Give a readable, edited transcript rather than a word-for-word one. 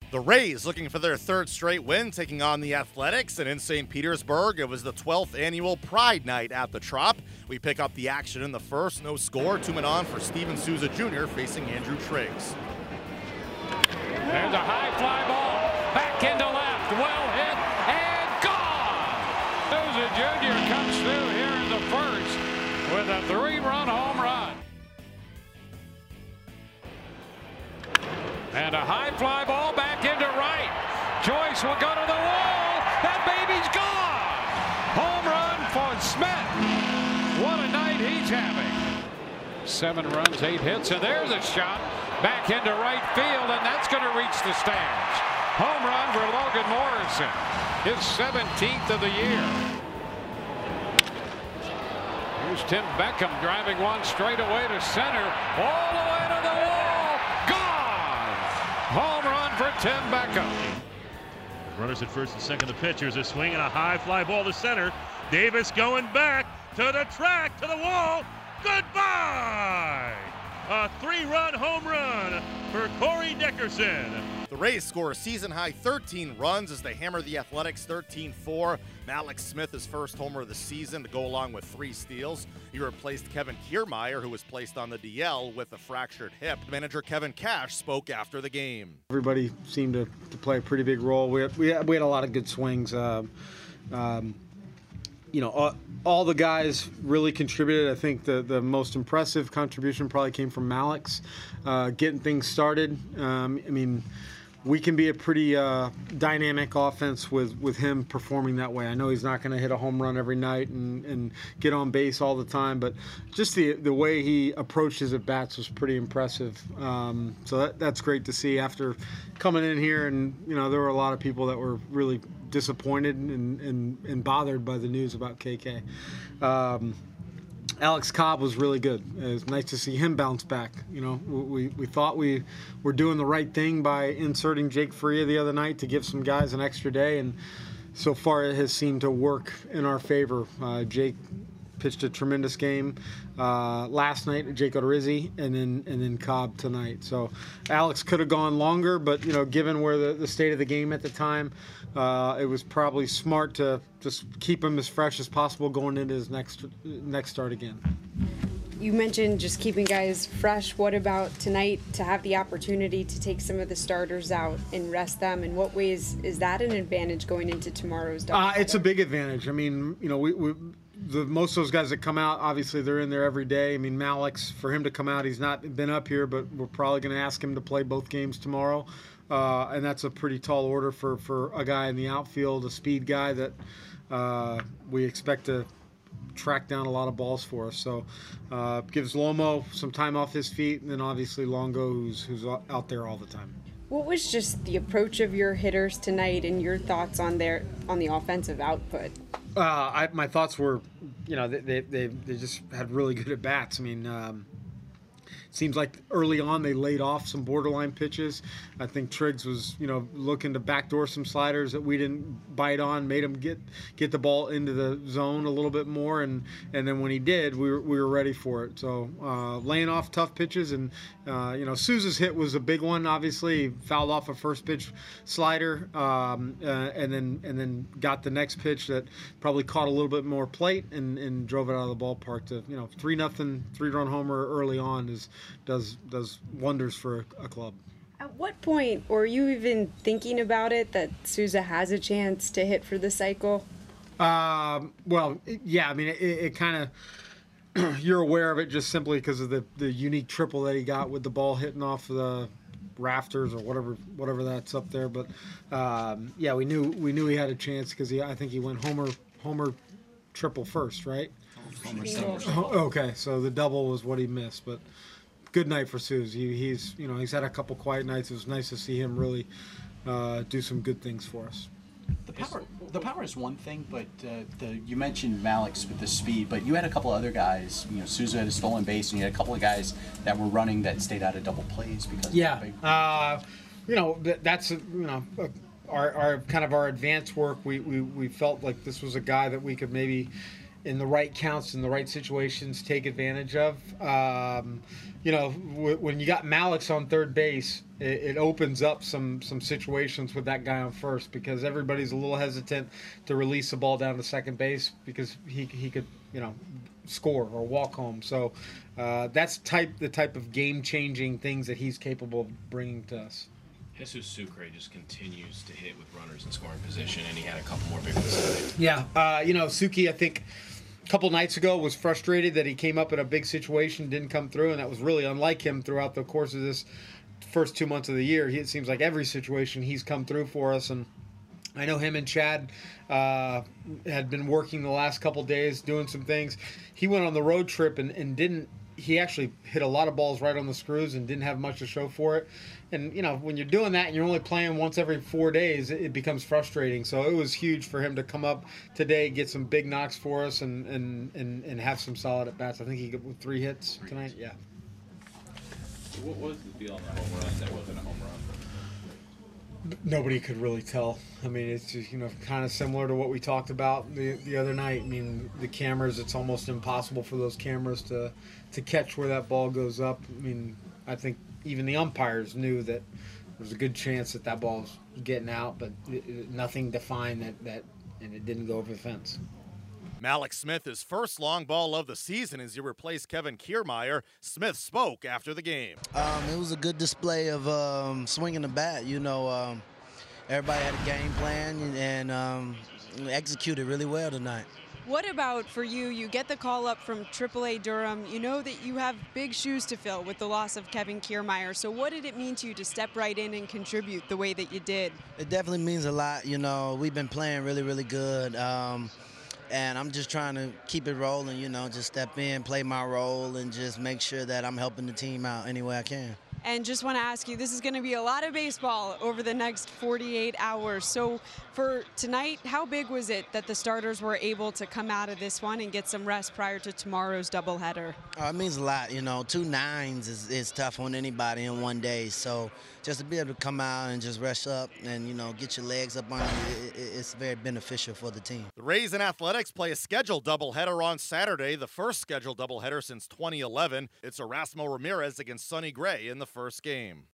The Rays looking for their third straight win, taking on the Athletics, and in St. Petersburg, it was the 12th annual Pride Night at the Trop. We pick up the action in the first, no score, 2 men on for Steven Souza Jr. facing Andrew Triggs. There's a high fly ball, back into left, well hit, and gone! Souza Jr. comes through here in the first with a 3-run home run. And a high fly ball back into right. Joyce will go to the wall. That baby's gone. Home run for Smith. What a night he's having. 7 runs, 8 hits, and there's a shot back into right field, and that's going to reach the stands. Home run for Logan Morrison. His 17th of the year. Here's Tim Beckham driving one straight away to center. All the way to the wall. Home run for Tim Beckham. Runners at first and second. The pitchers are swinging a high fly ball to center. Davis going back to the track, to the wall. Goodbye! A 3-run home run for Corey Dickerson. The Rays score a season-high 13 runs as they hammer the Athletics 13-4. Mallex Smith, his first homer of the season, to go along with 3 steals. He replaced Kevin Kiermaier, who was placed on the DL with a fractured hip. Manager Kevin Cash spoke after the game. Everybody seemed to play a pretty big role. We had a lot of good swings. All the guys really contributed. I think the most impressive contribution probably came from Mallex, getting things started. We can be a pretty dynamic offense with him performing that way. I know he's not going to hit a home run every night and get on base all the time, but just the way he approached his at-bats was pretty impressive. So that's great to see after coming in here, and there were a lot of people that were really disappointed and bothered by the news about KK. Alex Cobb was really good. It was nice to see him bounce back. We thought we were doing the right thing by inserting Jake Faria the other night to give some guys an extra day, and so far it has seemed to work in our favor. Jake pitched a tremendous game last night, Jake Odorizzi, and then Cobb tonight. So Alex could have gone longer, but given where the state of the game at the time, it was probably smart to just keep him as fresh as possible going into his next start again. You mentioned just keeping guys fresh. What about tonight to have the opportunity to take some of the starters out and rest them? In what ways is that an advantage going into tomorrow's doubleheader? It's a big advantage. Most of those guys that come out, obviously they're in there every day. Mallex, for him to come out, he's not been up here, but we're probably going to ask him to play both games tomorrow. And that's a pretty tall order for a guy in the outfield, a speed guy that we expect to track down a lot of balls for us. So gives Lomo some time off his feet, and then obviously Longo, who's out there all the time. What was just the approach of your hitters tonight and your thoughts on the offensive output? My thoughts were, they just had really good at bats. Seems like early on they laid off some borderline pitches. I think Triggs was, looking to backdoor some sliders that we didn't bite on, made him get the ball into the zone a little bit more, and then when he did, we were ready for it. So laying off tough pitches, and Souza's hit was a big one. Obviously, he fouled off a first pitch slider, and then got the next pitch that probably caught a little bit more plate and drove it out of the ballpark to 3-0 3-run homer early on does wonders for a club. At what point, or are you even thinking about it, that Souza has a chance to hit for the cycle? It kind of you're aware of it just simply because of the unique triple that he got with the ball hitting off the rafters or whatever that's up there. But we knew he had a chance because I think he went homer triple first, right? Okay, so the double was what he missed, but good night for Suze. He's had a couple quiet nights. It was nice to see him really do some good things for us. The power is one thing, but you mentioned Mallex with the speed, but you had a couple other guys. Souza had a stolen base, and you had a couple of guys that were running that stayed out of double plays because that's our kind of our advance work. We felt like this was a guy that we could maybe in the right counts, in the right situations, take advantage of. When you got Malix on third base, it opens up some situations with that guy on first, because everybody's a little hesitant to release the ball down to second base because he could, score or walk home. So that's the type of game-changing things that he's capable of bringing to us. Jesus Sucre just continues to hit with runners in scoring position, and he had a couple more big ones tonight. Yeah, Suki, I think a couple nights ago was frustrated that he came up in a big situation, didn't come through, and that was really unlike him throughout the course of this first 2 months of the year. It seems like every situation he's come through for us, and I know him and Chad had been working the last couple days doing some things. He went on the road trip and didn't. He actually hit a lot of balls right on the screws and didn't have much to show for it. And, when you're doing that and you're only playing once every 4 days, it becomes frustrating. So it was huge for him to come up today, get some big knocks for us, and have some solid at-bats. I think he got 3 hits tonight. Yeah. What was the deal on the home run that wasn't a home run? Nobody could really tell. I mean, it's just, kind of similar to what we talked about the other night. I mean, the cameras, it's almost impossible for those cameras to catch where that ball goes up. I mean, I think even the umpires knew that there's a good chance that ball was getting out, but nothing defined that, and it didn't go over the fence. Mallex Smith, his first long ball of the season as he replaced Kevin Kiermaier. Smith spoke after the game. It was a good display of swinging the bat. Everybody had a game plan and executed really well tonight. What about for you? You get the call up from AAA Durham. You know that you have big shoes to fill with the loss of Kevin Kiermaier. So what did it mean to you to step right in and contribute the way that you did? It definitely means a lot. We've been playing really, really good. And I'm just trying to keep it rolling, just step in, play my role, and just make sure that I'm helping the team out any way I can. And just want to ask you, this is going to be a lot of baseball over the next 48 hours. So for tonight, how big was it that the starters were able to come out of this one and get some rest prior to tomorrow's doubleheader? It means a lot. 2 nines is tough on anybody in one day. So just to be able to come out and just rest up and, get your legs up on you, it's very beneficial for the team. The Rays and Athletics play a scheduled doubleheader on Saturday, the first scheduled doubleheader since 2011. It's Erasmo Ramirez against Sonny Gray in the first game.